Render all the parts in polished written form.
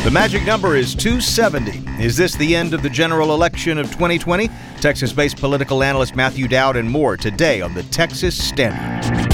The magic number is 270. Is this the end of the general election of 2020? Texas-based political analyst Matthew Dowd and more today on the Texas Standard.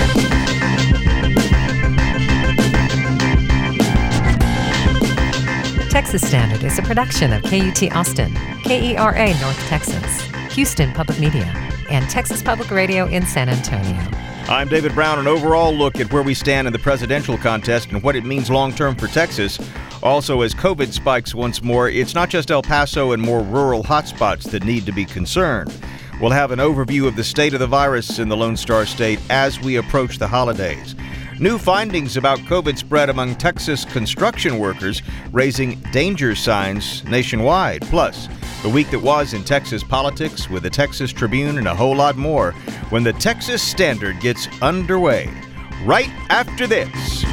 Texas Standard is a production of KUT Austin, KERA North Texas, Houston Public Media, and Texas Public Radio in San Antonio. I'm David Brown. An overall look at where we stand in the presidential contest and what it means long-term for Texas. Also, as COVID spikes once more, it's not just El Paso and more rural hotspots that need to be concerned. We'll have an overview of the state of the virus in the Lone Star State as we approach the holidays. New findings about COVID spread among Texas construction workers, raising danger signs nationwide. Plus, the week that was in Texas politics with the Texas Tribune and a whole lot more when the Texas Standard gets underway. Right after this.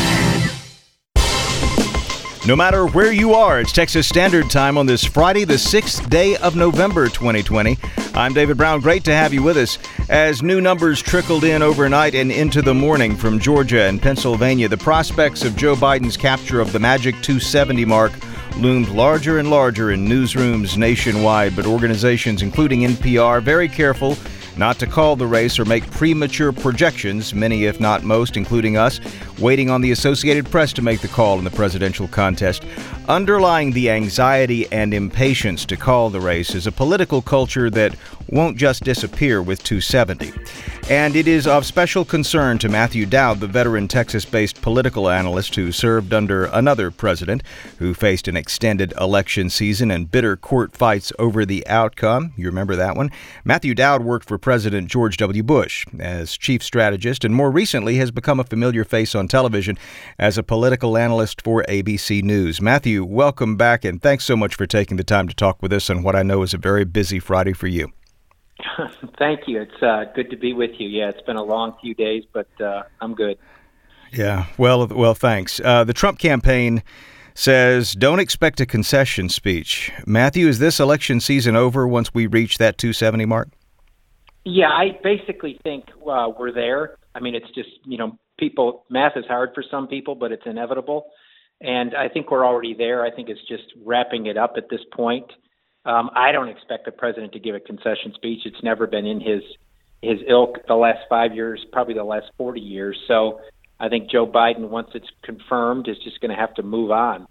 No matter where you are, it's Texas Standard Time on this Friday, the 6th day of November 2020. I'm David Brown. Great to have you with us. As new numbers trickled in overnight and into the morning from Georgia and Pennsylvania, the prospects of Joe Biden's capture of the magic 270 mark loomed larger and larger in newsrooms nationwide, but organizations including NPR very careful not to call the race or make premature projections, many if not most, including us, waiting on the Associated Press to make the call in the presidential contest. Underlying the anxiety and impatience to call the race is a political culture that won't just disappear with 270. And it is of special concern to Matthew Dowd, the veteran Texas-based political analyst who served under another president who faced an extended election season and bitter court fights over the outcome. You remember that one? Matthew Dowd worked for President George W. Bush as chief strategist and more recently has become a familiar face on television as a political analyst for ABC News. Matthew, welcome back and thanks so much for taking the time to talk with us on what I know is a very busy Friday for you. Thank you. It's good to be with you. Yeah, it's been a long few days, but I'm good. Yeah, well, thanks. The Trump campaign says don't expect a concession speech. Matthew, is this election season over once we reach that 270 mark? Yeah, I basically think we're there. I mean, it's just, math is hard for some people, but it's inevitable. And I think we're already there. I think it's just wrapping it up at this point. I don't expect the president to give a concession speech. It's never been in his ilk the last 5 years, probably the last 40 years. So I think Joe Biden, once it's confirmed, is just going to have to move on.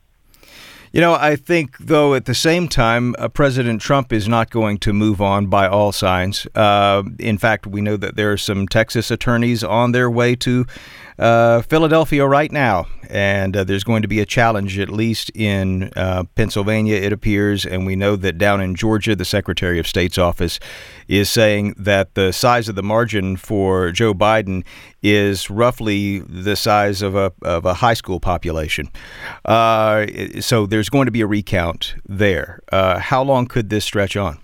I think, though, at the same time, President Trump is not going to move on by all signs. In fact, we know that there are some Texas attorneys on their way to Philadelphia right now, and there's going to be a challenge, at least in Pennsylvania, it appears, and we know that down in Georgia, the Secretary of State's office is saying that the size of the margin for Joe Biden is roughly the size of a high school population. So there's going to be a recount there. How long could this stretch on?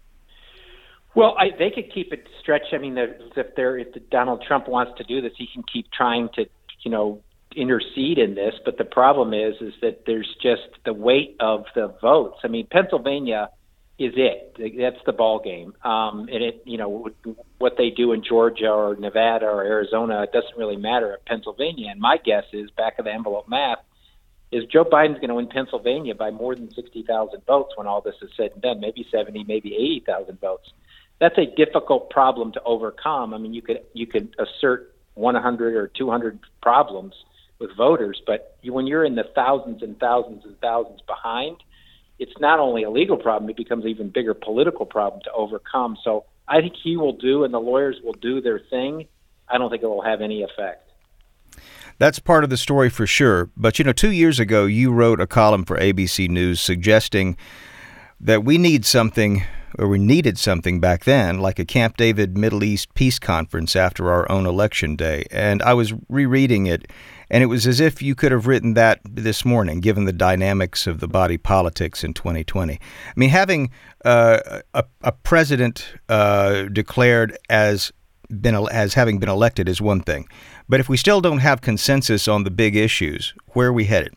Well, they could keep it stretched. I mean, if Donald Trump wants to do this, he can keep trying to, intercede in this. But the problem is that there's just the weight of the votes. I mean, Pennsylvania is it. That's the ball game. What they do in Georgia or Nevada or Arizona, it doesn't really matter at Pennsylvania. And my guess is, back of the envelope math, is Joe Biden's going to win Pennsylvania by more than 60,000 votes when all this is said and done, maybe 70, maybe 80,000 votes. That's a difficult problem to overcome. I mean, you could assert 100 or 200 problems with voters, but when you're in the thousands and thousands and thousands behind, it's not only a legal problem, it becomes an even bigger political problem to overcome. So I think he will do, and the lawyers will do their thing. I don't think it will have any effect. That's part of the story for sure. But, 2 years ago, you wrote a column for ABC News suggesting that we needed something back then, like a Camp David Middle East peace conference after our own election day. And I was rereading it, and it was as if you could have written that this morning, given the dynamics of the body politics in 2020. I mean, having a president declared as having been elected is one thing. But if we still don't have consensus on the big issues, where are we headed?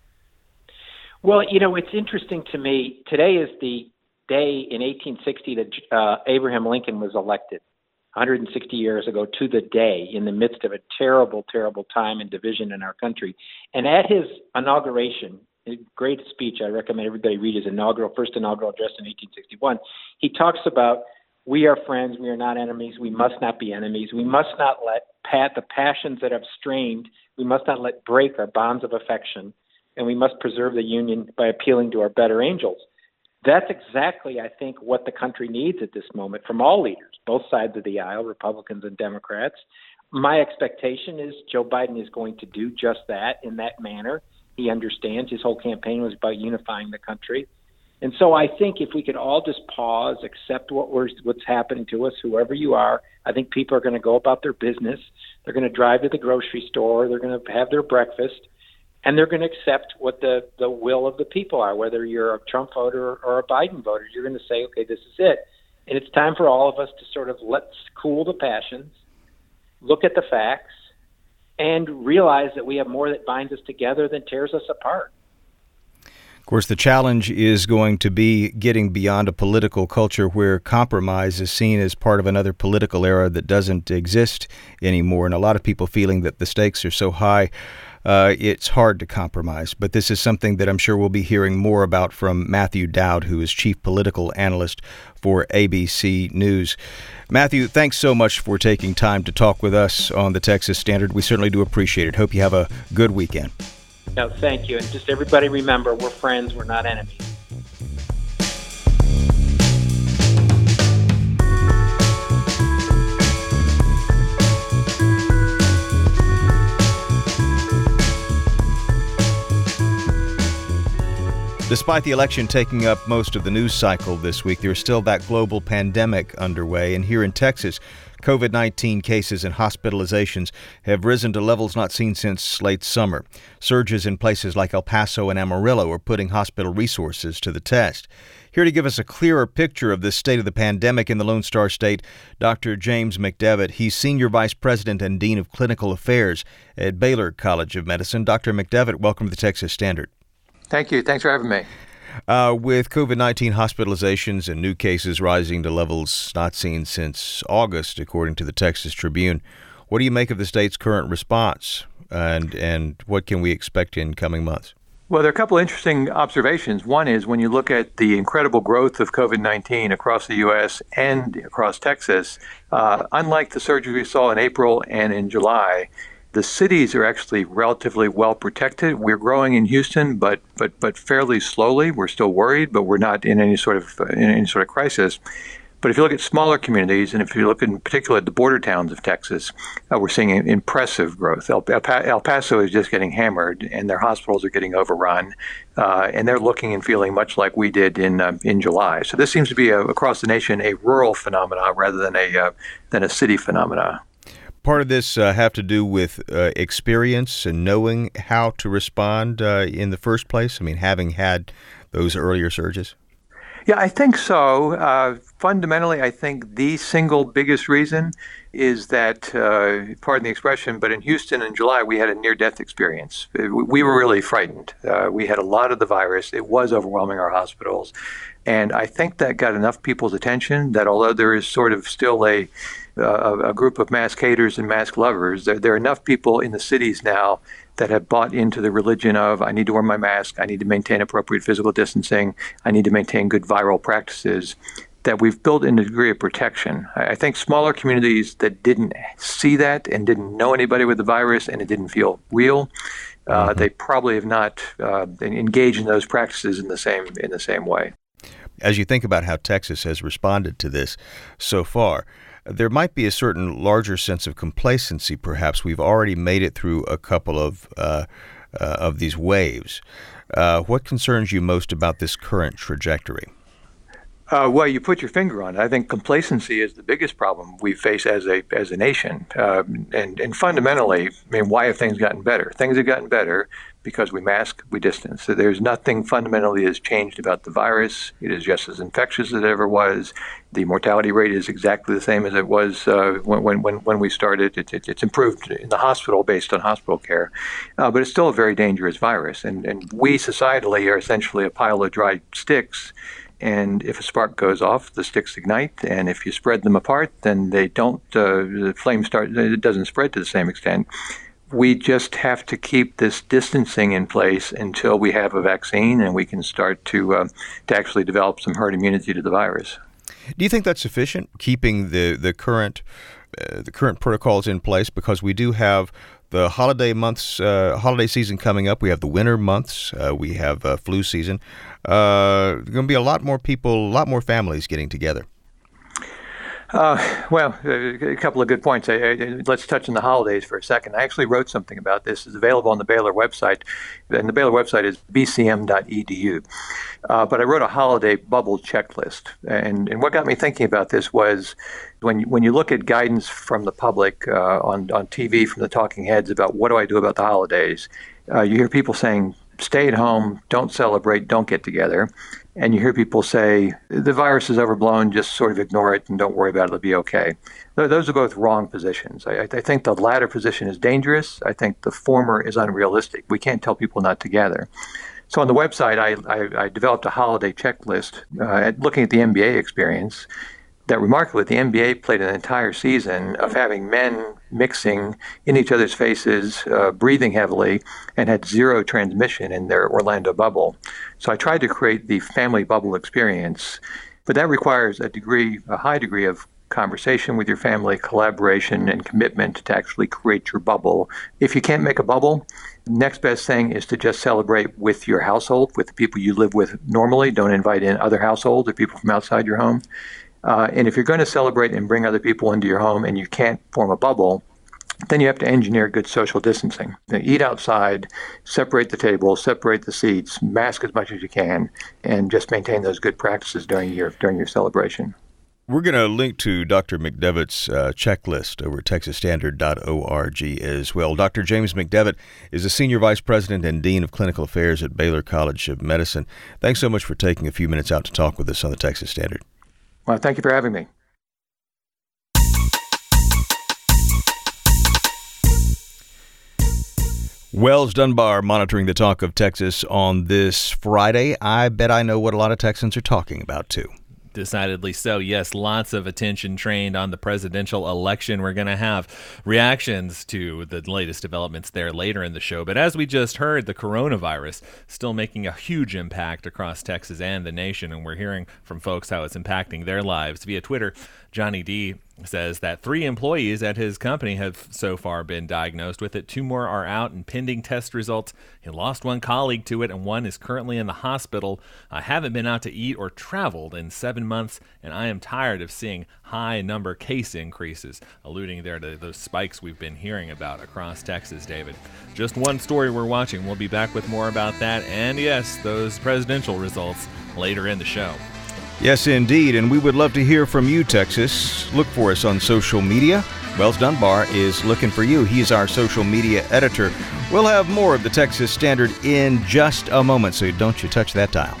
Well, it's interesting to me. Today is the day in 1860 that Abraham Lincoln was elected. 160 years ago to the day, in the midst of a terrible, terrible time and division in our country. And at his inauguration, a great speech, I recommend everybody read his first inaugural address in 1861, he talks about, we are friends, we are not enemies, we must not be enemies, we must not let the passions that have strained, we must not let break our bonds of affection, and we must preserve the union by appealing to our better angels. That's exactly, I think, what the country needs at this moment from all leaders, both sides of the aisle, Republicans and Democrats. My expectation is Joe Biden is going to do just that in that manner. He understands his whole campaign was about unifying the country. And so I think if we could all just pause, accept what's happening to us, whoever you are, I think people are going to go about their business. They're going to drive to the grocery store. They're going to have their breakfast. And they're going to accept what the will of the people are, whether you're a Trump voter or a Biden voter. You're going to say, okay, this is it. And it's time for all of us to sort of let's cool the passions, look at the facts, and realize that we have more that binds us together than tears us apart. Of course, the challenge is going to be getting beyond a political culture where compromise is seen as part of another political era that doesn't exist anymore. And a lot of people feeling that the stakes are so high, it's hard to compromise. But this is something that I'm sure we'll be hearing more about from Matthew Dowd, who is chief political analyst for ABC News. Matthew, thanks so much for taking time to talk with us on the Texas Standard. We certainly do appreciate it. Hope you have a good weekend. No, thank you. And just everybody remember, we're friends, we're not enemies. Despite the election taking up most of the news cycle this week, there's still that global pandemic underway. And here in Texas, COVID-19 cases and hospitalizations have risen to levels not seen since late summer. Surges in places like El Paso and Amarillo are putting hospital resources to the test. Here to give us a clearer picture of the state of the pandemic in the Lone Star State, Dr. James McDevitt. He's Senior Vice President and Dean of Clinical Affairs at Baylor College of Medicine. Dr. McDevitt, welcome to the Texas Standard. Thank you. Thanks for having me. With COVID-19 hospitalizations and new cases rising to levels not seen since August, according to the Texas Tribune, what do you make of the state's current response, and what can we expect in coming months? Well, there are a couple of interesting observations. One is when you look at the incredible growth of COVID-19 across the U.S. and across Texas, unlike the surge we saw in April and in July, the cities are actually relatively well protected. We're growing in Houston, but fairly slowly. We're still worried, but we're not in any sort of crisis. But if you look at smaller communities, and if you look in particular at the border towns of Texas, we're seeing impressive growth. El Paso is just getting hammered, and their hospitals are getting overrun, and they're looking and feeling much like we did in July. So this seems to be across the nation a rural phenomenon rather than a city phenomenon. Part of this have to do with experience and knowing how to respond in the first place? I mean, having had those earlier surges? Yeah, I think so. Fundamentally, I think the single biggest reason is that, pardon the expression, but in Houston in July, we had a near-death experience. We were really frightened. We had a lot of the virus. It was overwhelming our hospitals. And I think that got enough people's attention that although there is sort of still a group of mask haters and mask lovers, there are enough people in the cities now that have bought into the religion of, I need to wear my mask, I need to maintain appropriate physical distancing, I need to maintain good viral practices, that we've built in a degree of protection. I think smaller communities that didn't see that and didn't know anybody with the virus and it didn't feel real, they probably have not engaged in those practices in the same way. As you think about how Texas has responded to this so far, there might be a certain larger sense of complacency, perhaps. We've already made it through a couple of these waves. What concerns you most about this current trajectory? Well, you put your finger on it. I think complacency is the biggest problem we face as a nation. And fundamentally, I mean, why have things gotten better? Things have gotten better because we mask, we distance. So there's nothing fundamentally has changed about the virus. It is just as infectious as it ever was. The mortality rate is exactly the same as it was when we started. It's improved in the hospital based on hospital care, but it's still a very dangerous virus. And we societally are essentially a pile of dry sticks. and if a spark goes off, the sticks ignite, and if you spread them apart, then they don't, the flame it doesn't spread to the same extent. We just have to keep this distancing in place until we have a vaccine and we can start to actually develop some herd immunity to the virus. Do you think that's sufficient, keeping the current protocols in place? Because we do have the holiday season coming up. We have the winter months. We have flu season. Going to be a lot more people, a lot more families getting together. Well, a couple of good points. Let's touch on the holidays for a second. I actually wrote something about this. It's available on the Baylor website, and the Baylor website is bcm.edu. But I wrote a holiday bubble checklist, and what got me thinking about this was when you look at guidance from the public on TV from the talking heads about what do I do about the holidays, you hear people saying, stay at home, don't celebrate, don't get together. And you hear people say, the virus is overblown, just sort of ignore it and don't worry about it, it'll be okay. Those are both wrong positions. I think the latter position is dangerous. I think the former is unrealistic. We can't tell people not to gather. So on the website, I developed a holiday checklist looking at the NBA experience. That remarkably, the NBA played an entire season of having men mixing in each other's faces, breathing heavily, and had zero transmission in their Orlando bubble. So I tried to create the family bubble experience, but that requires a high degree of conversation with your family, collaboration, and commitment to actually create your bubble. If you can't make a bubble, next best thing is to just celebrate with your household, with the people you live with normally. Don't invite in other households or people from outside your home. And if you're going to celebrate and bring other people into your home and you can't form a bubble, then you have to engineer good social distancing. Eat outside, separate the tables, separate the seats, mask as much as you can, and just maintain those good practices during your celebration. We're going to link to Dr. McDevitt's checklist over at texasstandard.org as well. Dr. James McDevitt is the Senior Vice President and Dean of Clinical Affairs at Baylor College of Medicine. Thanks so much for taking a few minutes out to talk with us on the Texas Standard. Well, thank you for having me. Wells Dunbar monitoring the talk of Texas on this Friday. I bet I know what a lot of Texans are talking about, too. Decidedly so. Yes, lots of attention trained on the presidential election. We're going to have reactions to the latest developments there later in the show. But as we just heard, the coronavirus still making a huge impact across Texas and the nation. And we're hearing from folks how it's impacting their lives. Via Twitter, Johnny D says that 3 employees at his company have so far been diagnosed with it. 2 more are out and pending test results. He lost 1 colleague to it, and 1 is currently in the hospital. I haven't been out to eat or traveled in 7 months, and I am tired of seeing high number case increases, alluding there to those spikes we've been hearing about across Texas, David. Just one story we're watching. We'll be back with more about that, and yes, those presidential results later in the show. Yes, indeed, and we would love to hear from you, Texas. Look for us on social media. Wells Dunbar is looking for you. He is our social media editor. We'll have more of the Texas Standard in just a moment, so don't you touch that dial.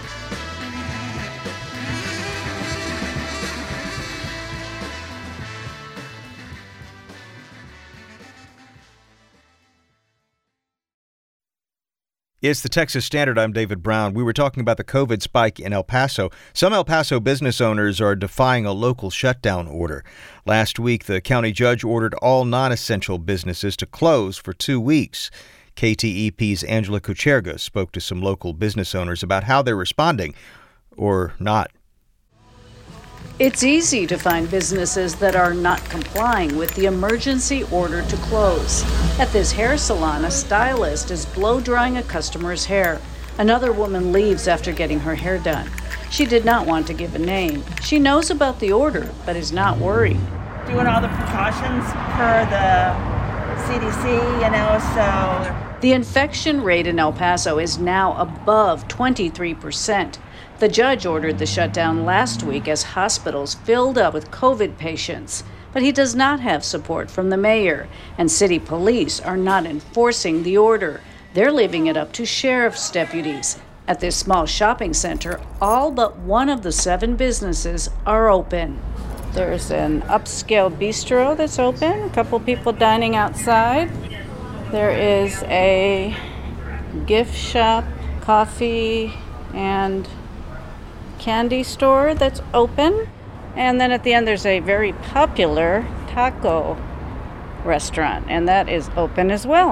It's the Texas Standard. I'm David Brown. We were talking about the COVID spike in El Paso. Some El Paso business owners are defying a local shutdown order. Last week, the county judge ordered all non-essential businesses to close for 2 weeks. KTEP's Angela Kucherga spoke to some local business owners about how they're responding, or not. It's easy to find businesses that are not complying with the emergency order to close. At this hair salon, a stylist is blow-drying a customer's hair. Another woman leaves after getting her hair done. She did not want to give a name. She knows about the order, but is not worried. Doing all the precautions per the CDC, so... The infection rate in El Paso is now above 23%. The judge ordered the shutdown last week as hospitals filled up with COVID patients. But he does not have support from the mayor, and city police are not enforcing the order. They're leaving it up to sheriff's deputies. At this small shopping center, all but one of the 7 businesses are open. There's an upscale bistro that's open, a couple people dining outside. There is a gift shop, coffee, and candy store that's open. And then at the end, there's a very popular taco restaurant, and that is open as well.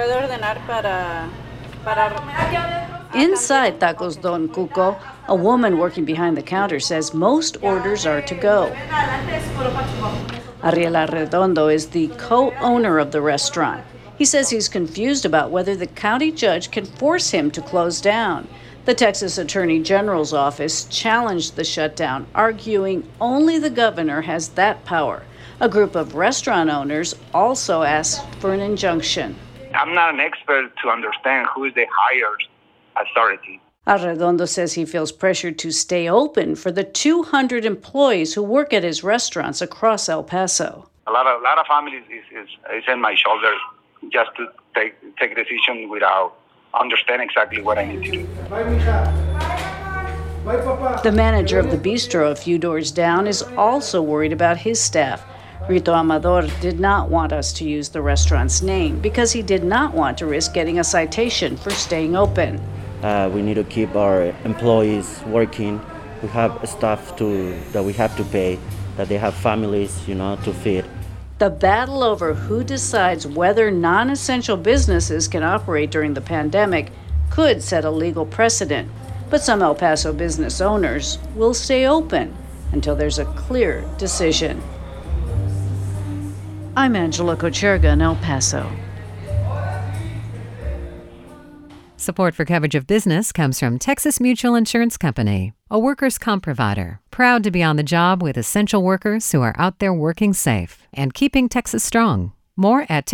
Inside Tacos Don Cuco, a woman working behind the counter says most orders are to go. Ariel Arredondo is the co-owner of the restaurant. He says he's confused about whether the county judge can force him to close down. The Texas Attorney General's office challenged the shutdown, arguing only the governor has that power. A group of restaurant owners also asked for an injunction. I'm not an expert to understand who is the higher authority. Arredondo says he feels pressured to stay open for the 200 employees who work at his restaurants across El Paso. A lot of families is in my shoulders just to take a decision without understanding exactly what I need to do. The manager of the bistro a few doors down is also worried about his staff. Rito Amador did not want us to use the restaurant's name because he did not want to risk getting a citation for staying open. We need to keep our employees working. We have staff that we have to pay, that they have families, to feed. The battle over who decides whether non-essential businesses can operate during the pandemic could set a legal precedent. But some El Paso business owners will stay open until there's a clear decision. I'm Angela Kocherga in El Paso. Support for coverage of business comes from Texas Mutual Insurance Company, a workers' comp provider, proud to be on the job with essential workers who are out there working safe and keeping Texas strong. More at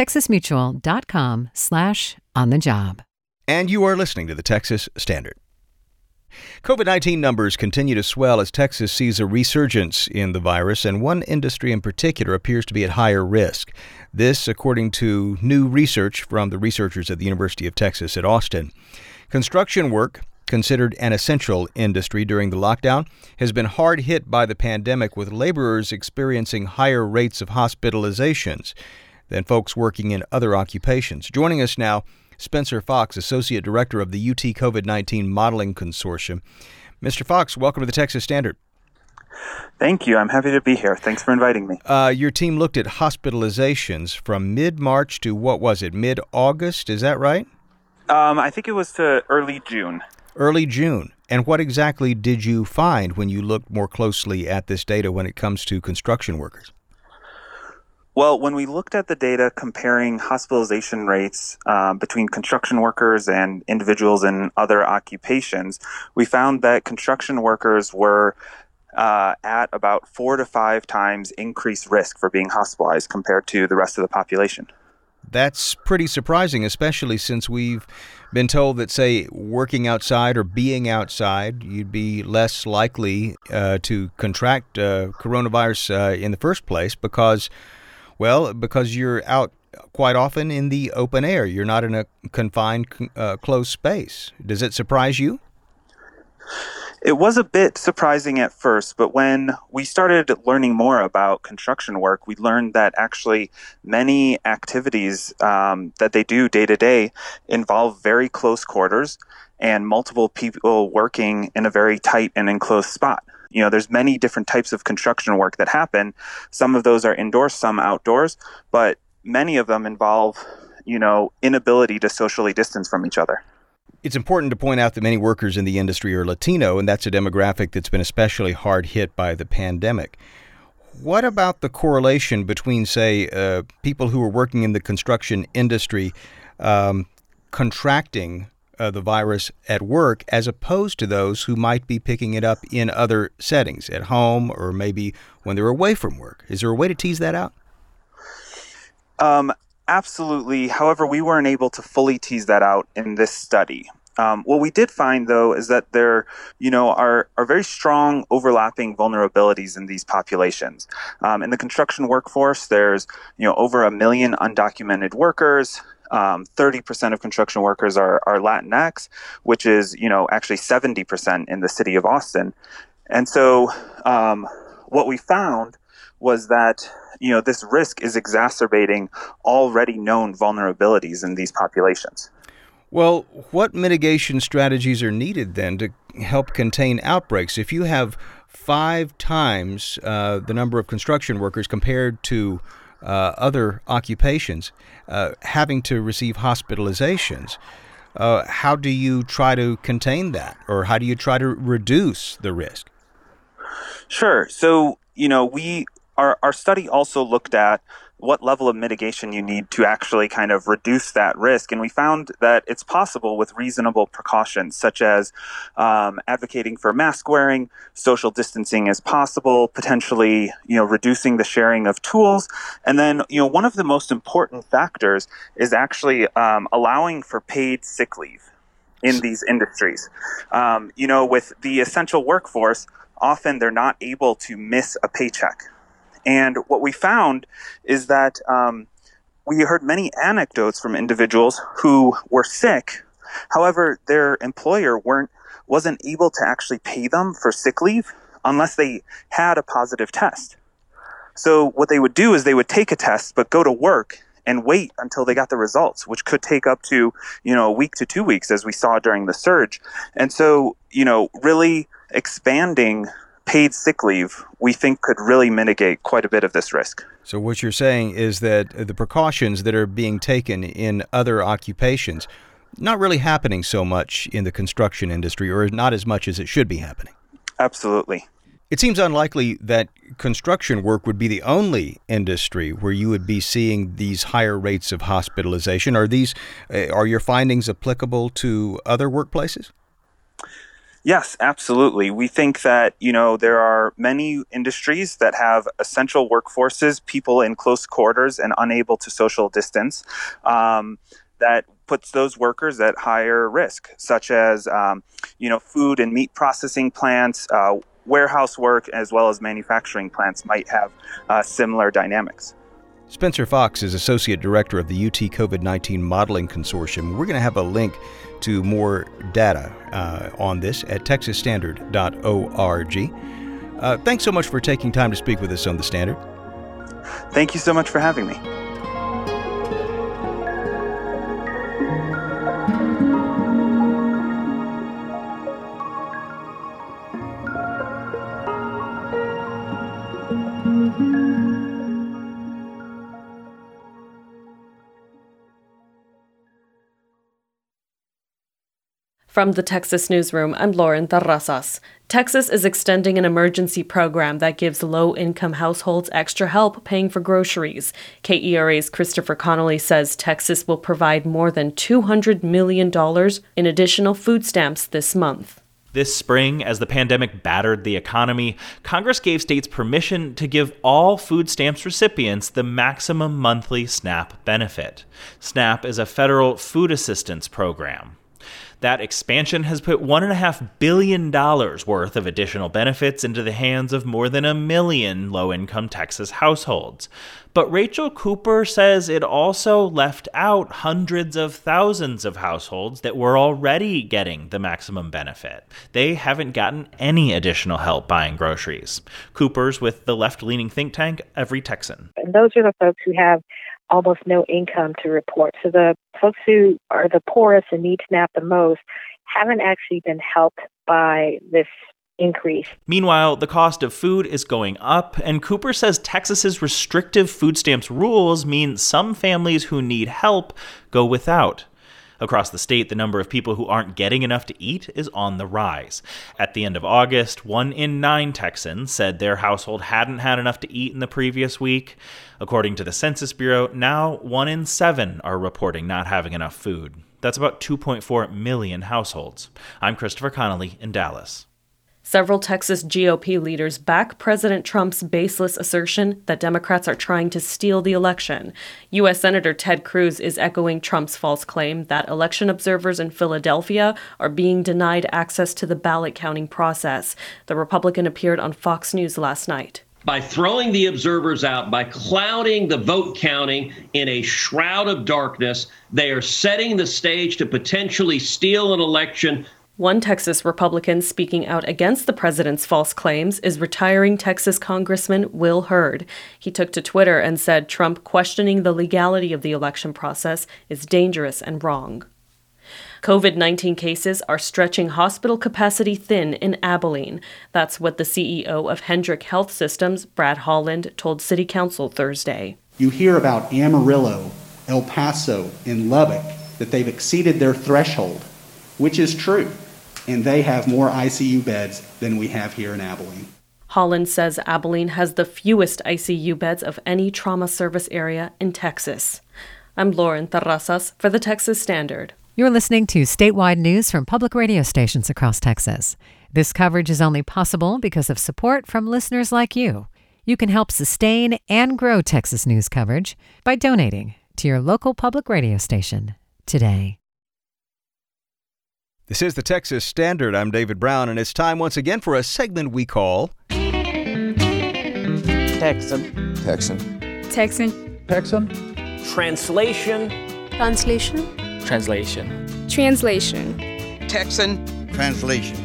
texasmutual.com/onthejob. And you are listening to the Texas Standard. COVID-19 numbers continue to swell as Texas sees a resurgence in the virus, and one industry in particular appears to be at higher risk. This, according to new research from the researchers at the University of Texas at Austin. Construction work, considered an essential industry during the lockdown, has been hard hit by the pandemic, with laborers experiencing higher rates of hospitalizations than folks working in other occupations. Joining us now, Spencer Fox, Associate Director of the UT COVID-19 Modeling Consortium. Mr. Fox, welcome to the Texas Standard. Thank you. I'm happy to be here. Thanks for inviting me. Your team looked at hospitalizations from mid-March to, mid-August? Is that right? I think it was to early June. Early June. And what exactly did you find when you looked more closely at this data when it comes to construction workers? Well, when we looked at the data comparing hospitalization rates between construction workers and individuals in other occupations, we found that construction workers were at about 4 to 5 times increased risk for being hospitalized compared to the rest of the population. That's pretty surprising, especially since we've been told that, say, working outside or being outside, you'd be less likely to contract coronavirus in the first place because you're out quite often in the open air. You're not in a confined, closed space. Does it surprise you? It was a bit surprising at first, but when we started learning more about construction work, we learned that actually many activities that they do day to day involve very close quarters and multiple people working in a very tight and enclosed spot. There's many different types of construction work that happen. Some of those are indoors, some outdoors, but many of them involve, inability to socially distance from each other. It's important to point out that many workers in the industry are Latino, and that's a demographic that's been especially hard hit by the pandemic. What about the correlation between, say, people who are working in the construction industry contracting the virus at work as opposed to those who might be picking it up in other settings, at home or maybe when they're away from work? Is there a way to tease that out? Absolutely. However, we weren't able to fully tease that out in this study. What we did find, though, is that there, are very strong overlapping vulnerabilities in these populations. In the construction workforce, there's, over 1 million undocumented workers. 30% of construction workers are Latinx, which is, actually 70% in the city of Austin. And so what we found was that this risk is exacerbating already known vulnerabilities in these populations. Well, what mitigation strategies are needed then to help contain outbreaks? If you have 5 times the number of construction workers compared to other occupations having to receive hospitalizations, how do you try to contain that, or how do you try to reduce the risk? Sure. So, our study also looked at what level of mitigation you need to actually kind of reduce that risk. And we found that it's possible with reasonable precautions, such as advocating for mask wearing, social distancing as possible, potentially, reducing the sharing of tools. And then, one of the most important factors is actually allowing for paid sick leave in these industries. With the essential workforce, often they're not able to miss a paycheck. And what we found is that we heard many anecdotes from individuals who were sick. However, their employer wasn't able to actually pay them for sick leave unless they had a positive test. So what they would do is they would take a test but go to work and wait until they got the results, which could take up to, a week to 2 weeks, as we saw during the surge. And so, really expanding paid sick leave, we think could really mitigate quite a bit of this risk. So what you're saying is that the precautions that are being taken in other occupations, not really happening so much in the construction industry, or not as much as it should be happening. Absolutely. It seems unlikely that construction work would be the only industry where you would be seeing these higher rates of hospitalization. Are your findings applicable to other workplaces? Yes, absolutely. We think that, there are many industries that have essential workforces, people in close quarters and unable to social distance, that puts those workers at higher risk, such as, food and meat processing plants, warehouse work, as well as manufacturing plants might have similar dynamics. Spencer Fox is Associate Director of the UT COVID-19 Modeling Consortium. We're going to have a link to more data on this at texasstandard.org. Thanks so much for taking time to speak with us on The Standard. Thank you so much for having me. From the Texas Newsroom, I'm Lauren Terrazas. Texas is extending an emergency program that gives low-income households extra help paying for groceries. KERA's Christopher Connolly says Texas will provide more than $200 million in additional food stamps this month. This spring, as the pandemic battered the economy, Congress gave states permission to give all food stamps recipients the maximum monthly SNAP benefit. SNAP is a federal food assistance program. That expansion has put $1.5 billion worth of additional benefits into the hands of more than 1 million low-income Texas households. But Rachel Cooper says it also left out hundreds of thousands of households that were already getting the maximum benefit. They haven't gotten any additional help buying groceries. Cooper's with the left-leaning think tank Every Texan. And those are the folks who have almost no income to report. So the folks who are the poorest and need SNAP the most haven't actually been helped by this increase. Meanwhile, the cost of food is going up, and Cooper says Texas's restrictive food stamps rules mean some families who need help go without. Across the state, the number of people who aren't getting enough to eat is on the rise. At the end of August, 1 in 9 Texans said their household hadn't had enough to eat in the previous week. According to the Census Bureau, now 1 in 7 are reporting not having enough food. That's about 2.4 million households. I'm Christopher Connolly in Dallas. Several Texas GOP leaders back President Trump's baseless assertion that Democrats are trying to steal the election. U.S. Senator Ted Cruz is echoing Trump's false claim that election observers in Philadelphia are being denied access to the ballot counting process. The Republican appeared on Fox News last night. By throwing the observers out, by clouding the vote counting in a shroud of darkness, they are setting the stage to potentially steal an election. One Texas Republican speaking out against the president's false claims is retiring Texas Congressman Will Hurd. He took to Twitter and said Trump questioning the legality of the election process is dangerous and wrong. COVID-19 cases are stretching hospital capacity thin in Abilene. That's what the CEO of Hendrick Health Systems, Brad Holland, told City Council Thursday. You hear about Amarillo, El Paso, and Lubbock, that they've exceeded their threshold, which is true, and they have more ICU beds than we have here in Abilene. Holland says Abilene has the fewest ICU beds of any trauma service area in Texas. I'm Lauren Terrazas for the Texas Standard. You're listening to statewide news from public radio stations across Texas. This coverage is only possible because of support from listeners like you. You can help sustain and grow Texas news coverage by donating to your local public radio station today. This is the Texas Standard. I'm David Brown, and it's time once again for a segment we call Texan. Texan. Texan. Texan. Translation. Translation. Translation. Translation. Texan. Translation.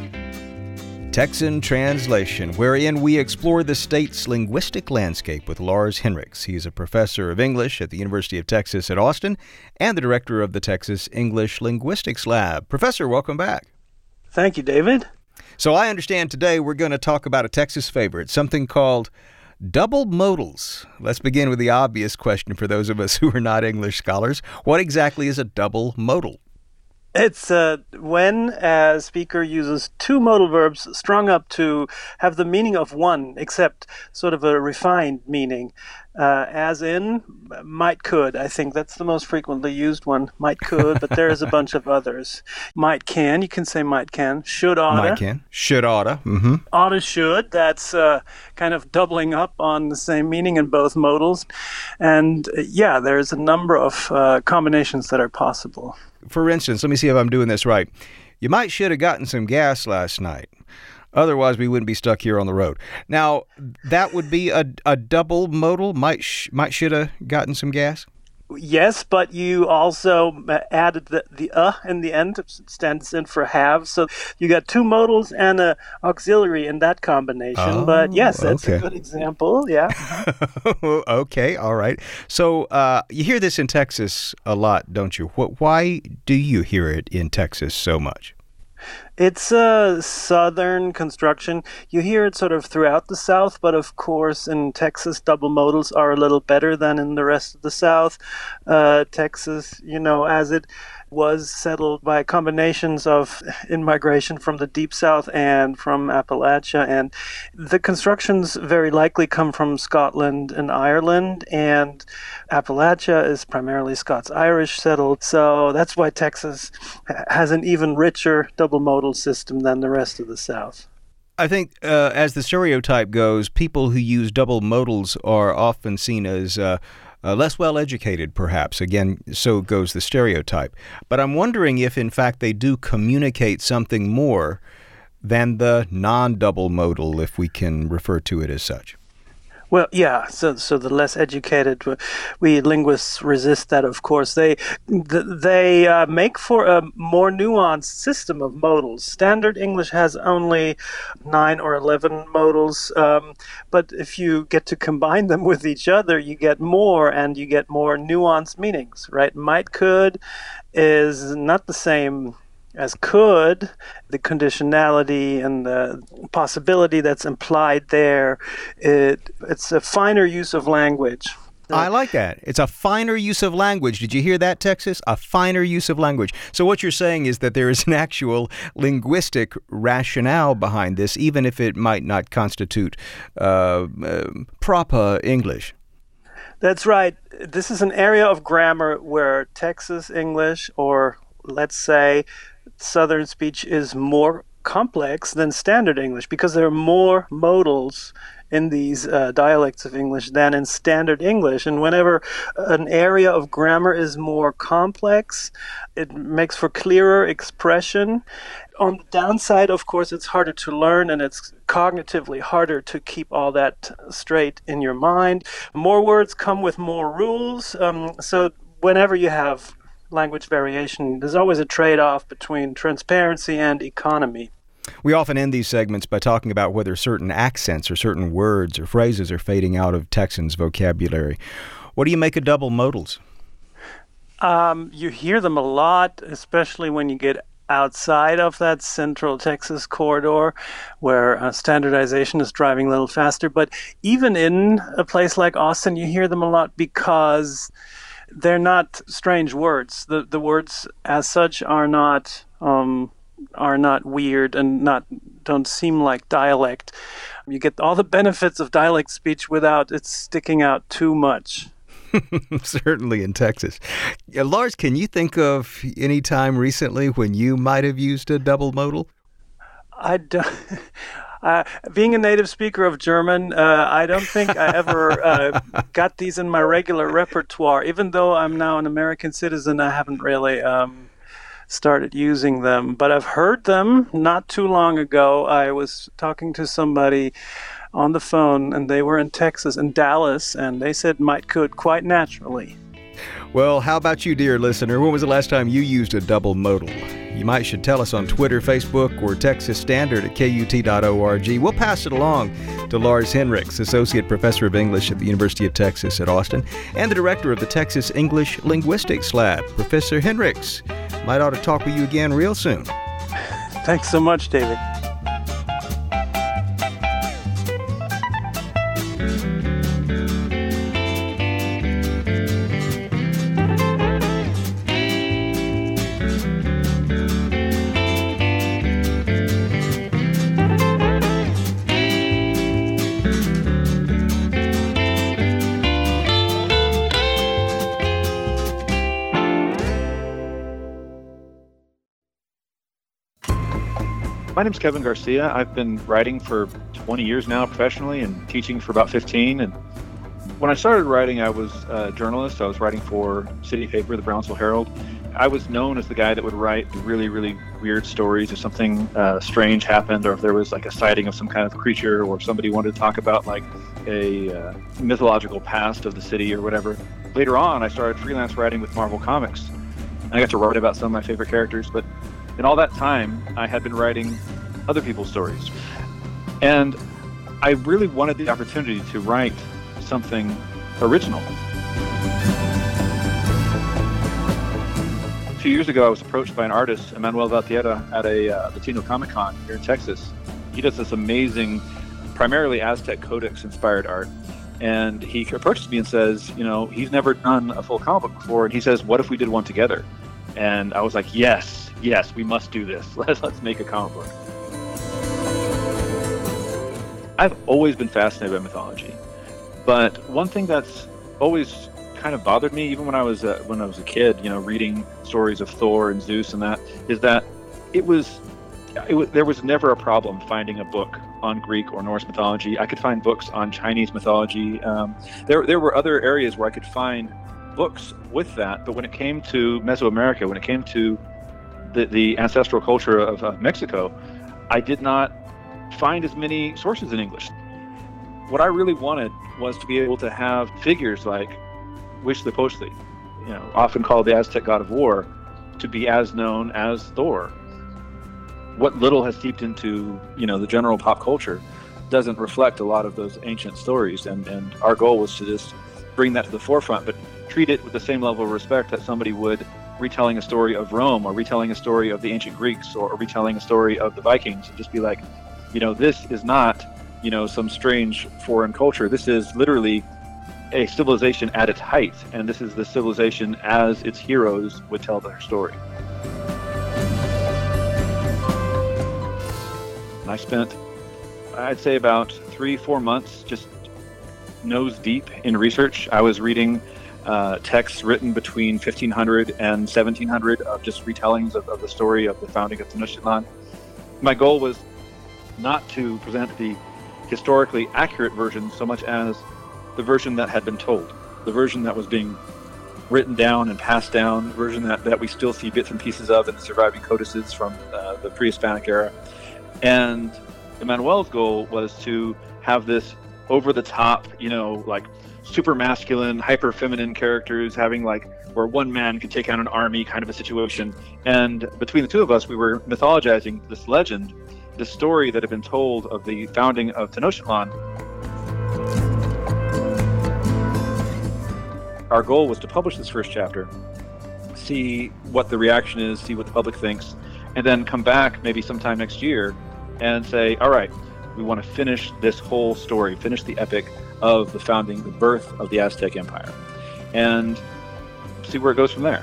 Texan Translation, wherein we explore the state's linguistic landscape with Lars Henriks. He is a professor of English at the University of Texas at Austin and the director of the Texas English Linguistics Lab. Professor, welcome back. Thank you, David. So I understand today we're going to talk about a Texas favorite, something called double modals. Let's begin with the obvious question for those of us who are not English scholars. What exactly is a double modal? It's when a speaker uses two modal verbs strung up to have the meaning of one, except sort of a refined meaning, as in might could. I think that's the most frequently used one, might could, but there's a bunch of others. Might can, you can say might can. Should oughta. Might can. Should oughta. Mm-hmm. Oughta should, that's kind of doubling up on the same meaning in both modals. And yeah, there's a number of combinations that are possible. For instance, let me see if I'm doing this right. You might should have gotten some gas last night. Otherwise, we wouldn't be stuck here on the road. Now, that would be a double modal. Might should have gotten some gas. Yes, but you also added the in the end, stands in for have. So you got two modals and an auxiliary in that combination. Oh, but yes, that's okay. a good example. Yeah. Okay, all right. So you hear this in Texas a lot, don't you? Why do you hear it in Texas so much? It's a southern construction. You hear it sort of throughout the South, but of course in Texas, double modals are a little better than in the rest of the South. Texas, as it was settled by combinations of in-migration from the Deep South and from Appalachia, and the constructions very likely come from Scotland and Ireland, and Appalachia is primarily Scots-Irish settled, so that's why Texas has an even richer double modal system than the rest of the South. I think as the stereotype goes, people who use double modals are often seen as less well-educated, perhaps. Again, so goes the stereotype. But I'm wondering if, in fact, they do communicate something more than the non-double modal, if we can refer to it as such. Well, yeah, so the less educated, we linguists resist that, of course. They make for a more nuanced system of modals. Standard English has only 9 or 11 modals, but if you get to combine them with each other, you get more, and you get more nuanced meanings, right? Might, could is not the same as could. The conditionality and the possibility that's implied there, it's a finer use of language. I like that. It's a finer use of language. Did you hear that, Texas? A finer use of language. So what you're saying is that there is an actual linguistic rationale behind this, even if it might not constitute proper English. That's right. This is an area of grammar where Texas English, or let's say Southern speech, is more complex than Standard English because there are more modals in these dialects of English than in Standard English. And whenever an area of grammar is more complex, it makes for clearer expression. On the downside, of course, it's harder to learn, and it's cognitively harder to keep all that straight in your mind. More words come with more rules. So whenever you have language variation, there's always a trade-off between transparency and economy. We often end these segments by talking about whether certain accents or certain words or phrases are fading out of Texans' vocabulary. What do you make of double modals? You hear them a lot, especially when you get outside of that central Texas corridor where standardization is driving a little faster. But even in a place like Austin, you hear them a lot because they're not strange words. The words as such are not weird and don't seem like dialect. You get all the benefits of dialect speech without it sticking out too much. Certainly in Texas. Lars, can you think of any time recently when you might have used a double modal? I don't. Being a native speaker of German, I don't think I ever got these in my regular repertoire. Even though I'm now an American citizen, I haven't really started using them. But I've heard them not too long ago. I was talking to somebody on the phone, and they were in Texas, in Dallas, and they said might could quite naturally. Well, how about you, dear listener? When was the last time you used a double modal? You might should tell us on Twitter, Facebook, or Texas Standard at KUT.org. We'll pass it along to Lars Henriks, Associate Professor of English at the University of Texas at Austin, and the Director of the Texas English Linguistics Lab. Professor Henriks, might ought to talk with you again real soon. Thanks so much, David. My name's Kevin Garcia. I've been writing for 20 years now professionally and teaching for about 15. And when I started writing, I was a journalist. I was writing for city paper, the Brownsville Herald. I was known as the guy that would write really, really weird stories if something strange happened, or if there was like a sighting of some kind of creature, or if somebody wanted to talk about like a mythological past of the city or whatever. Later on, I started freelance writing with Marvel Comics. And I got to write about some of my favorite characters, but in all that time, I had been writing other people's stories. And I really wanted the opportunity to write something original. A few years ago, I was approached by an artist, Emmanuel Valtierra, at a Latino Comic Con here in Texas. He does this amazing, primarily Aztec Codex-inspired art. And he approaches me and says, you know, he's never done a full comic book before. And he says, what if we did one together? And I was like, yes, we must do this. Let's make a comic book. I've always been fascinated by mythology, but one thing that's always kind of bothered me, even when I was a kid, you know, reading stories of Thor and Zeus and that, is that there was never a problem finding a book on Greek or Norse mythology. I could find books on Chinese mythology. There were other areas where I could find books with that, but when it came to Mesoamerica, when it came to the ancestral culture of Mexico, I did not find as many sources in English. What I really wanted was to be able to have figures like Huitzilopochtli, you know, often called the Aztec god of war, to be as known as Thor. What little has seeped into, you know, the general pop culture doesn't reflect a lot of those ancient stories, and our goal was to just bring that to the forefront, but treat it with the same level of respect that somebody would retelling a story of Rome, or retelling a story of the ancient Greeks, or retelling a story of the Vikings, and just be like, you know, this is not, you know, some strange foreign culture. This is literally a civilization at its height, and this is the civilization as its heroes would tell their story. And I spent, I'd say, about 3-4 months just nose deep in research. I was reading texts written between 1500 and 1700 of just retellings of the story of the founding of Tenochtitlan. My goal was not to present the historically accurate version so much as the version that had been told, the version that was being written down and passed down, the version that we still see bits and pieces of in the surviving codices from the pre-Hispanic era. And Emmanuel's goal was to have this over-the-top, you know, like super masculine, hyper feminine characters, having like where one man could take out an army kind of a situation. And between the two of us, we were mythologizing this legend, the story that had been told of the founding of Tenochtitlan. Our goal was to publish this first chapter see what the reaction is, see what the public thinks, and then come back maybe sometime next year and say, all right, we want to finish this whole story, finish the epic of the founding, the birth of the Aztec Empire, and see where it goes from there.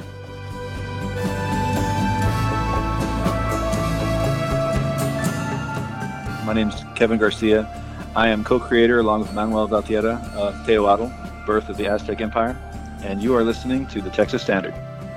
My name is Kevin Garcia. I am co-creator, along with Manuel Valtierra, of Teotihuacan, Birth of the Aztec Empire, and you are listening to the Texas Standard.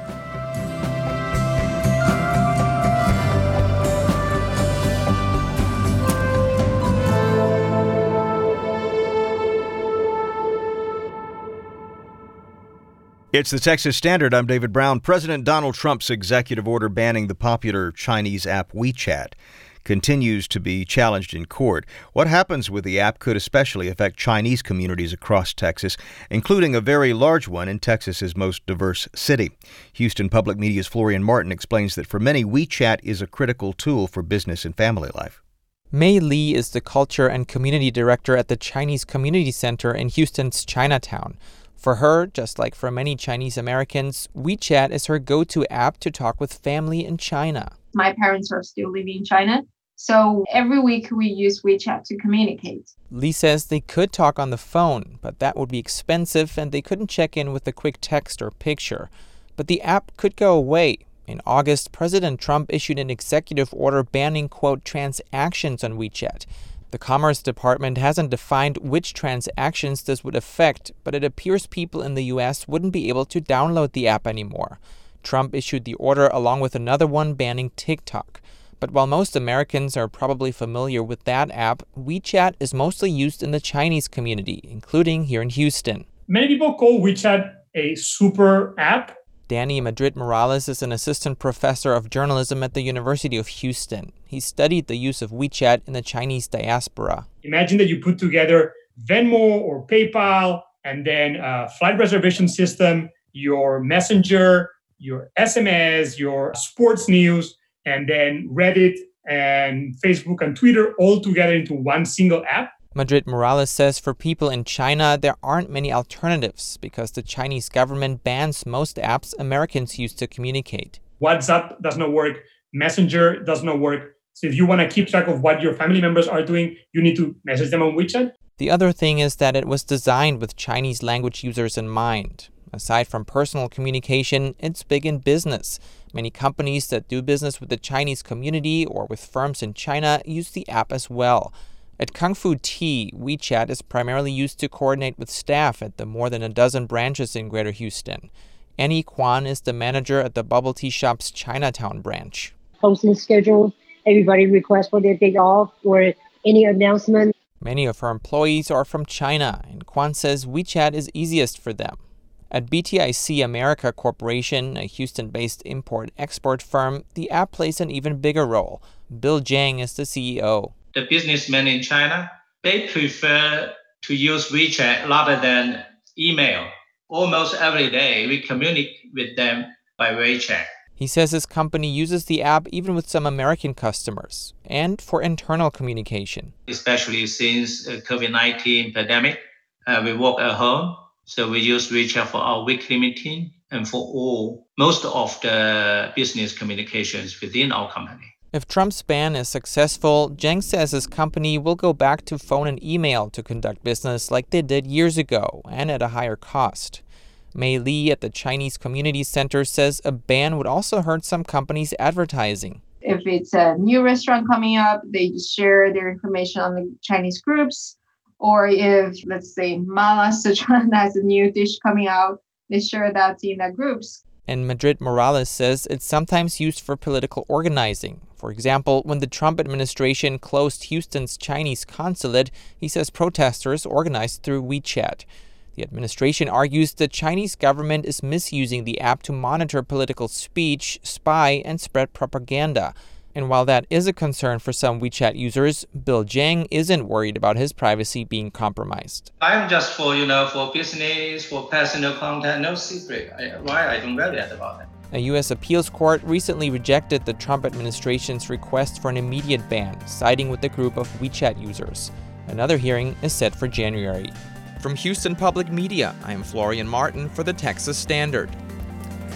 It's the Texas Standard. I'm David Brown. President Donald Trump's executive order banning the popular Chinese app WeChat continues to be challenged in court. What happens with the app could especially affect Chinese communities across Texas, including a very large one in Texas's most diverse city. Houston Public Media's Florian Martin explains that for many, WeChat is a critical tool for business and family life. Mei Li is the culture and community director at the Chinese Community Center in Houston's Chinatown. For her, just like for many Chinese Americans, WeChat is her go-to app to talk with family in China. My parents are still living in China, so every week we use WeChat to communicate. Li says they could talk on the phone, but that would be expensive and they couldn't check in with a quick text or picture. But the app could go away. In August, President Trump issued an executive order banning, quote, transactions on WeChat. The Commerce Department hasn't defined which transactions this would affect, but it appears people in the U.S. wouldn't be able to download the app anymore. Trump issued the order along with another one banning TikTok. But while most Americans are probably familiar with that app, WeChat is mostly used in the Chinese community, including here in Houston. Many people call WeChat a super app. Danny Madrid Morales is an assistant professor of journalism at the University of Houston. He studied the use of WeChat in the Chinese diaspora. Imagine that you put together Venmo or PayPal, and then a flight reservation system, your messenger, your SMS, your sports news, and then Reddit and Facebook and Twitter all together into one single app. Madrid Morales says for people in China, there aren't many alternatives because the Chinese government bans most apps Americans use to communicate. WhatsApp does not work. Messenger does not work. So if you want to keep track of what your family members are doing, you need to message them on WeChat. The other thing is that it was designed with Chinese language users in mind. Aside from personal communication, it's big in business. Many companies that do business with the Chinese community or with firms in China use the app as well. At Kung Fu Tea, WeChat is primarily used to coordinate with staff at the more than a dozen branches in Greater Houston. Annie Kwan is the manager at the bubble tea shop's Chinatown branch. Posting schedule, everybody requests for their day off or any announcement. Many of her employees are from China, and Kwan says WeChat is easiest for them. At BTIC America Corporation, a Houston-based import-export firm, the app plays an even bigger role. Bill Zhang is the CEO. The businessmen in China, they prefer to use WeChat rather than email. Almost every day, we communicate with them by WeChat. He says his company uses the app even with some American customers and for internal communication. Especially since the COVID-19 pandemic, we work at home. So we use WeChat for our weekly meeting and for most of the business communications within our company. If Trump's ban is successful, Zhang says his company will go back to phone and email to conduct business like they did years ago and at a higher cost. Mei Li at the Chinese Community Center says a ban would also hurt some companies' advertising. If it's a new restaurant coming up, they just share their information on the Chinese groups. Or if, let's say, Mala Sichuan has a new dish coming out, they share that in their groups. And Madrid Morales says it's sometimes used for political organizing. For example, when the Trump administration closed Houston's Chinese consulate, he says protesters organized through WeChat. The administration argues the Chinese government is misusing the app to monitor political speech, spy, and spread propaganda. And while that is a concern for some WeChat users, Bill Zhang isn't worried about his privacy being compromised. I'm just for business, for personal content, no secret. I don't worry about it. A U.S. appeals court recently rejected the Trump administration's request for an immediate ban, siding with the group of WeChat users. Another hearing is set for January. From Houston Public Media, I am Florian Martin for the Texas Standard.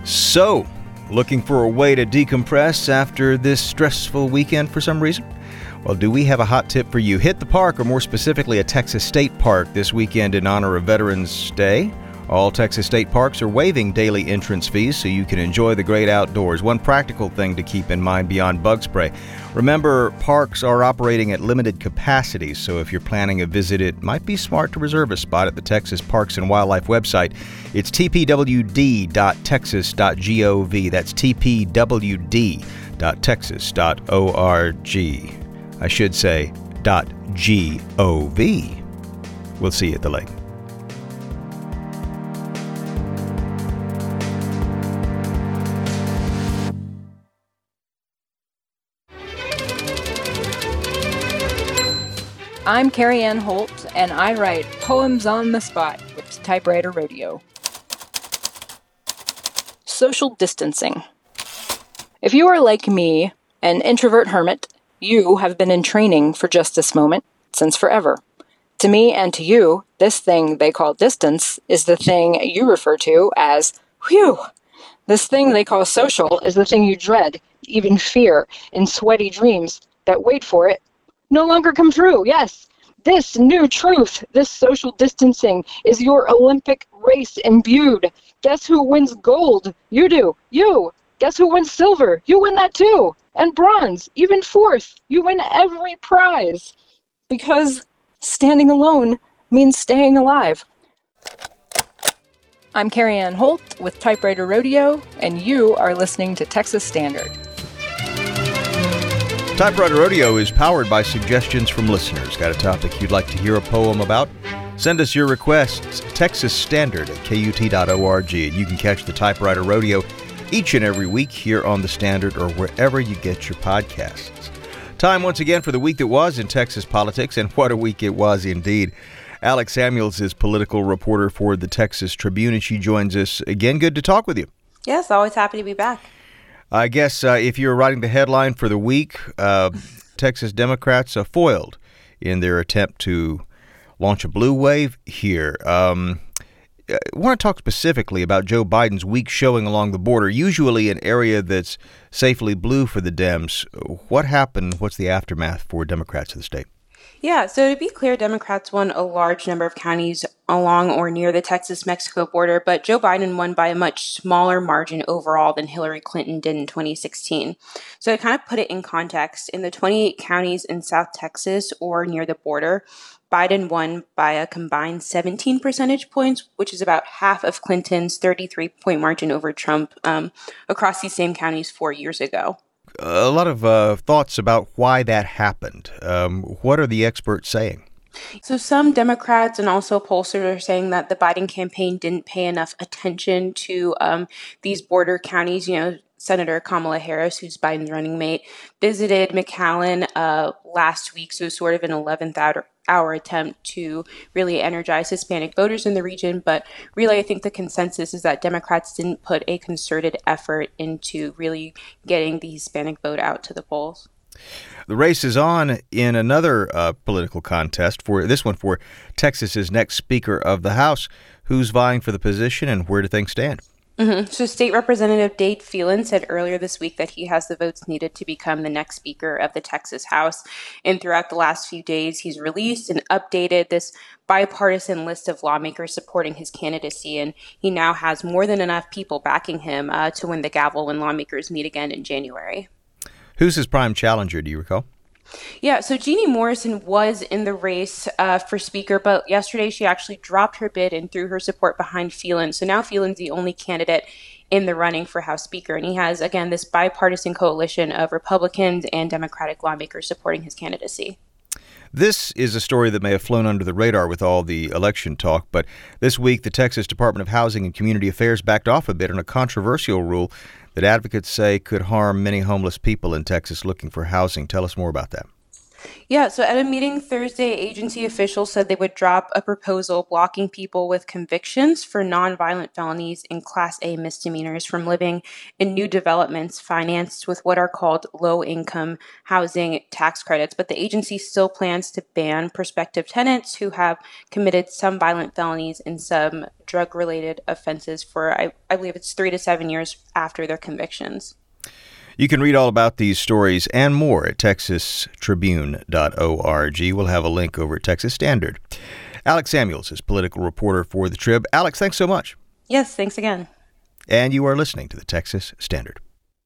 So, looking for a way to decompress after this stressful weekend for some reason? Well, do we have a hot tip for you? Hit the park, or more specifically a Texas state park, this weekend in honor of Veterans Day. All Texas state parks are waiving daily entrance fees so you can enjoy the great outdoors. One practical thing to keep in mind beyond bug spray. Remember, parks are operating at limited capacity, so if you're planning a visit, it might be smart to reserve a spot at the Texas Parks and Wildlife website. It's tpwd.texas.gov. That's tpwd.texas.org. I should say .gov. We'll see you at the lake. I'm Carrie Ann Holt, and I write Poems on the Spot with Typewriter Rodeo. Social distancing. If you are like me, an introvert hermit, you have been in training for just this moment since forever. To me and to you, this thing they call distance is the thing you refer to as whew. This thing they call social is the thing you dread, even fear, in sweaty dreams that, wait for it, no longer come true. Yes, this new truth, this social distancing, is your Olympic race imbued. Guess who wins gold? You do. You. Guess who wins silver? You win that too. And bronze, even fourth. You win every prize. Because standing alone means staying alive. I'm Carrie Ann Holt with Typewriter Rodeo, and you are listening to Texas Standard. Typewriter Rodeo is powered by suggestions from listeners. Got a topic you'd like to hear a poem about? Send us your requests, texasstandard@kut.org, and you can catch the Typewriter Rodeo each and every week here on the Standard or wherever you get your podcasts. Time once again for the week that was in Texas politics, and what a week it was indeed. Alex Samuels is political reporter for the Texas Tribune, and she joins us again. Good to talk with you. Yes, always happy to be back. I guess if you're writing the headline for the week, Texas Democrats foiled in their attempt to launch a blue wave here. I want to talk specifically about Joe Biden's weak showing along the border, usually an area that's safely blue for the Dems. What happened? What's the aftermath for Democrats in the state? Yeah, so to be clear, Democrats won a large number of counties along or near the Texas-Mexico border, but Joe Biden won by a much smaller margin overall than Hillary Clinton did in 2016. So to kind of put it in context, in the 28 counties in South Texas or near the border, Biden won by a combined 17 percentage points, which is about half of Clinton's 33-point margin over Trump across these same counties 4 years ago. A lot of thoughts about why that happened. What are the experts saying? So some Democrats and also pollsters are saying that the Biden campaign didn't pay enough attention to these border counties. You know, Senator Kamala Harris, who's Biden's running mate, visited McAllen last week, so sort of an 11th hour attempt to really energize Hispanic voters in the region. But really, I think the consensus is that Democrats didn't put a concerted effort into really getting the Hispanic vote out to the polls. The race is on in another political contest, for this one for Texas's next Speaker of the House. Who's vying for the position, and where do things stand? So State Representative Dade Phelan said earlier this week that he has the votes needed to become the next Speaker of the Texas House. And throughout the last few days, he's released and updated this bipartisan list of lawmakers supporting his candidacy. And he now has more than enough people backing him to win the gavel when lawmakers meet again in January. Who's his prime challenger, do you recall? Yeah, so Jeannie Morrison was in the race for Speaker, but yesterday she actually dropped her bid and threw her support behind Phelan. So now Phelan's the only candidate in the running for House Speaker. And he has, again, this bipartisan coalition of Republicans and Democratic lawmakers supporting his candidacy. This is a story that may have flown under the radar with all the election talk, but this week the Texas Department of Housing and Community Affairs backed off a bit on a controversial rule that advocates say could harm many homeless people in Texas looking for housing. Tell us more about that. Yeah, so at a meeting Thursday, agency officials said they would drop a proposal blocking people with convictions for nonviolent felonies and Class A misdemeanors from living in new developments financed with what are called low-income housing tax credits. But the agency still plans to ban prospective tenants who have committed some violent felonies and some drug-related offenses for, I believe it's 3 to 7 years after their convictions. You can read all about these stories and more at texastribune.org. We'll have a link over at Texas Standard. Alex Samuels is political reporter for The Trib. Alex, thanks so much. Yes, thanks again. And you are listening to the Texas Standard.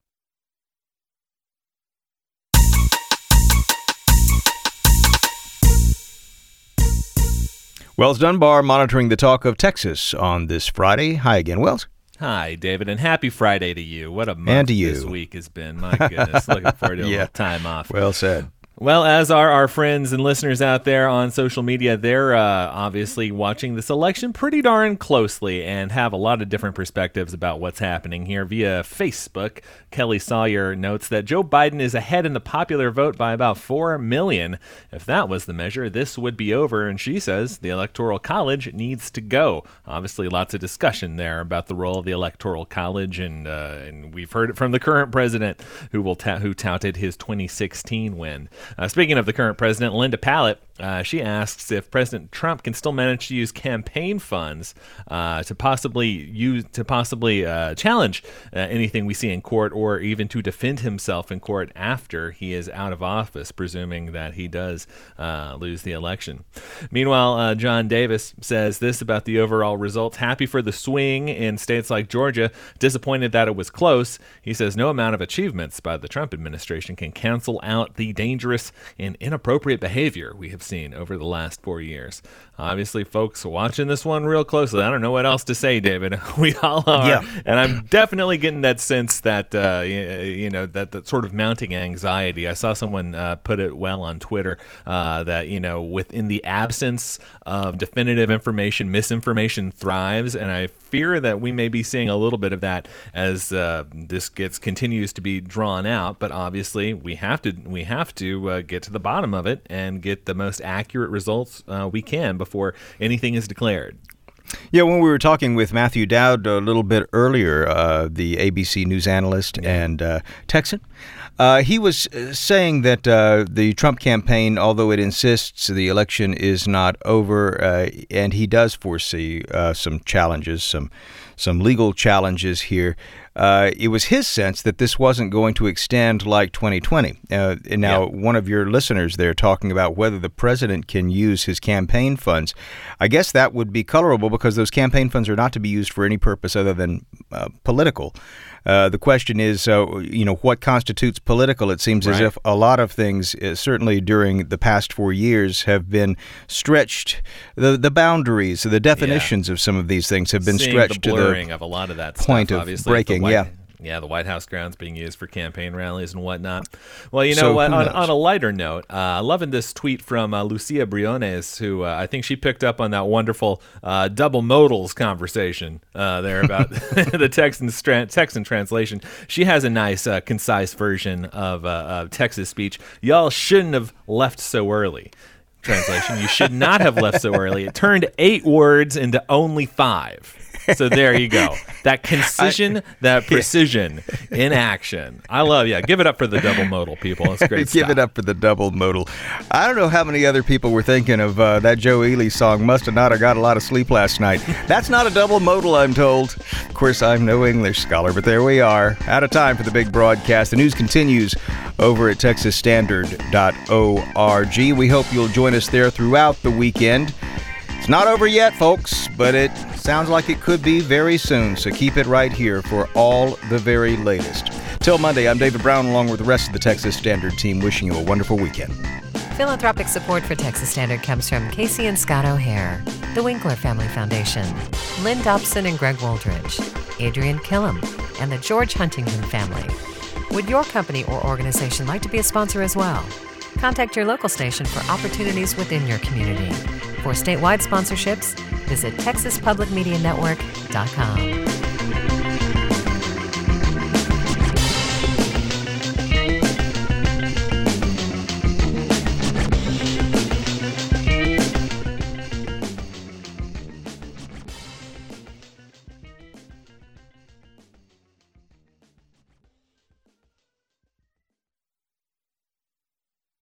Wells Dunbar monitoring the talk of Texas on this Friday. Hi again, Wells. Hi, David, and happy Friday to you. What a month this week has been. My goodness, looking forward to a little time off. Well said. Well, as are our friends and listeners out there on social media, they're obviously watching this election pretty darn closely and have a lot of different perspectives about what's happening here. Via Facebook, Kelly Sawyer notes that Joe Biden is ahead in the popular vote by about 4 million. If that was the measure, this would be over, and she says the Electoral College needs to go. Obviously, lots of discussion there about the role of the Electoral College, and we've heard it from the current president who touted his 2016 win. Speaking of the current president, Linda Pallett, she asks if President Trump can still manage to use campaign funds to possibly challenge anything we see in court, or even to defend himself in court after he is out of office, presuming that he does lose the election. Meanwhile, John Davis says this about the overall results: happy for the swing in states like Georgia, disappointed that it was close. He says no amount of achievements by the Trump administration can cancel out the dangerous and inappropriate behavior we have seen over the last 4 years. Obviously, folks watching this one real closely. I don't know what else to say, David. We all are. Yeah. And I'm definitely getting that sense that, that sort of mounting anxiety. I saw someone put it well on Twitter that, within the absence of definitive information, misinformation thrives. And I fear that we may be seeing a little bit of that as this continues to be drawn out. But obviously, we have to get to the bottom of it and get the most accurate results we can before anything is declared. Yeah, when we were talking with Matthew Dowd a little bit earlier, the ABC News analyst and Texan, he was saying that the Trump campaign, although it insists the election is not over, and he does foresee some challenges, some legal challenges here, it was his sense that this wasn't going to extend like 2020. One of your listeners there talking about whether the president can use his campaign funds. I guess that would be colorable because those campaign funds are not to be used for any purpose other than political. The question is, what constitutes political? It seems as if a lot of things, certainly during the past 4 years, have been stretched. The boundaries, the definitions of some of these things have been stretched to the blurring of a lot of that point stuff, of breaking. The White House grounds being used for campaign rallies and whatnot. Well, what? On a lighter note, loving this tweet from Lucia Briones, who I think she picked up on that wonderful double modals conversation there about the Texan translation. She has a nice, concise version of Texas speech. Y'all shouldn't have left so early. Translation: you should not have left so early. It turned 8 words into only 5. So there you go. That concision, that precision in action. I love, give it up for the double modal, people. It's great stuff. Give it up for the double modal. I don't know how many other people were thinking of that Joe Ely song, Must Have Not Have Got a Lot of Sleep Last Night. That's not a double modal, I'm told. Of course, I'm no English scholar, but there we are. Out of time for the big broadcast. The news continues over at texasstandard.org. We hope you'll join us there throughout the weekend. It's not over yet, folks, but it sounds like it could be very soon, so keep it right here for all the very latest. Till Monday, I'm David Brown, along with the rest of the Texas Standard team, wishing you a wonderful weekend. Philanthropic support for Texas Standard comes from Casey and Scott O'Hare, the Winkler Family Foundation, Lynn Dobson and Greg Woldridge, Adrian Killam, and the George Huntington family. Would your company or organization like to be a sponsor as well? Contact your local station for opportunities within your community. For statewide sponsorships, visit TexasPublicMediaNetwork.com.